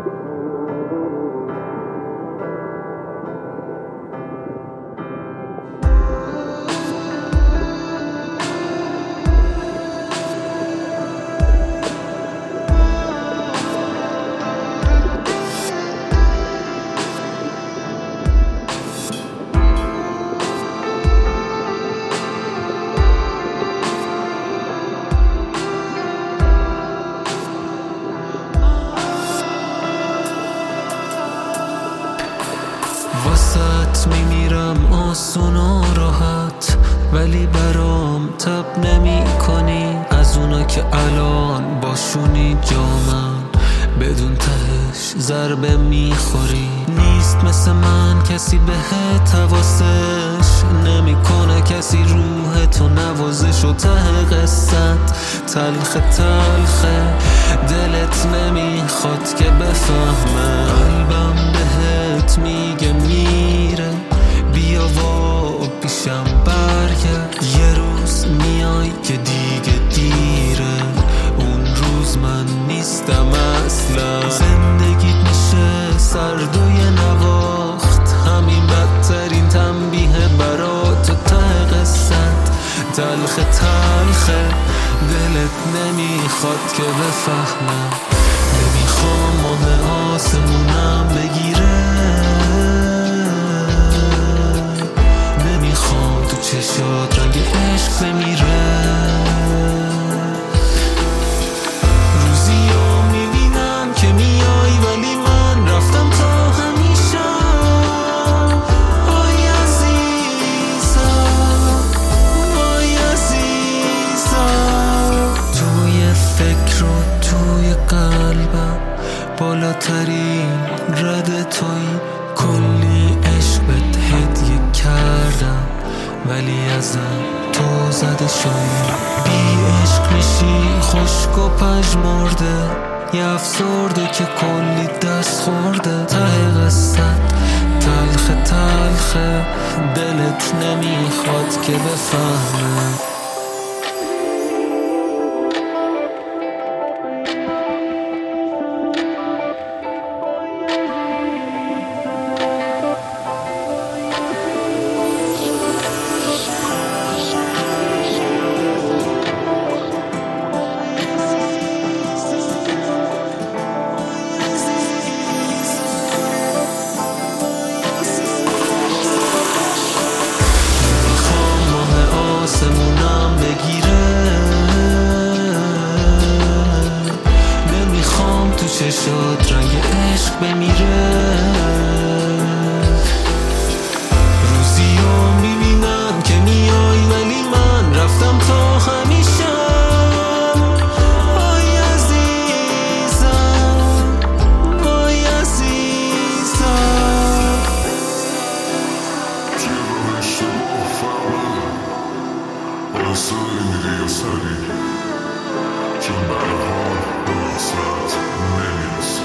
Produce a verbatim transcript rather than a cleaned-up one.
واسط میمیرم آسون و راحت، ولی برام تب نمی کنی. از اونا که الان باشونی جامن، بدون تهش ضربه میخوری. نیست مثل من کسی بهت حواسش نمیکنه، کسی روح تو نوازش. و ته قصت تلخ تلخه، دلت نمیخواد که بفهمه. قلبم بهت میگه میره، بیا و پیشم برگرد. یه روز میای که دیگه دیره، اون روز من نیستم اصلا. زندگیت میشه سرد و یه نواخت، همین بدترین تنبیه برات. و ته قصت تلخ تلخه، دلت نمیخواد که بفهمه. نمیخوام ماه آسمونم بگیره، نمیخوام تو چشات رنگ عشق بمیره. روزیو میبینم که میای، ولی من رفتم تا همیشه. آی عزیزم، آی عزیزم، توی فکر و توی قلبم بالاترین رده توی. کلی عشق بهت هدیه کردم، ولی ازم تو زده شدی. بی عشق میشی خشک و پژمرده، یه افسرده که کلی دست خورده. ته قصت تلخ تلخه، دلت نمیخواد که بفهمه. آسمونم بگیره، نمیخوام تو چشات رنگ عشق بمیره. روزیو میبینم که میای، ولی من رفتم تا همیشه. آی عزیزم، آی عزیزم، سری میری یا سری، چون برها به وصلت نمیرسه.